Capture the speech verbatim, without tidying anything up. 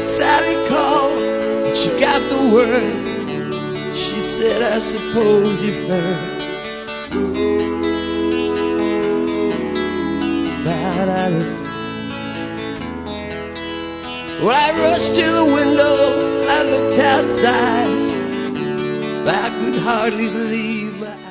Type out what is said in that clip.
Sally called, and she got the word. She said, I suppose you've heard about Alice. Well, I rushed to the window, I looked outside, but I could hardly believe my eyes.